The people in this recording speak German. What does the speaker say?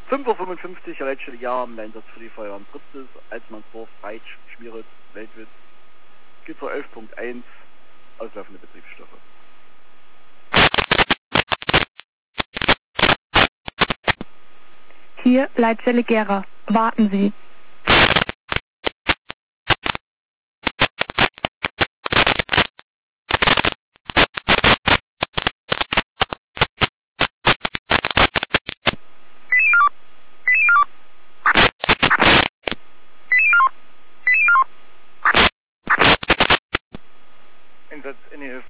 5:55 Uhr, Leitstelle Ja, im Einsatz für die Feuerwehr Fritzes, Alsmannsdorf, Reitsch, Schmieritz, Weltwitz, Gitter 11.1, auslaufende Betriebsstoffe. Hier Leitstelle Gera. Warten Sie.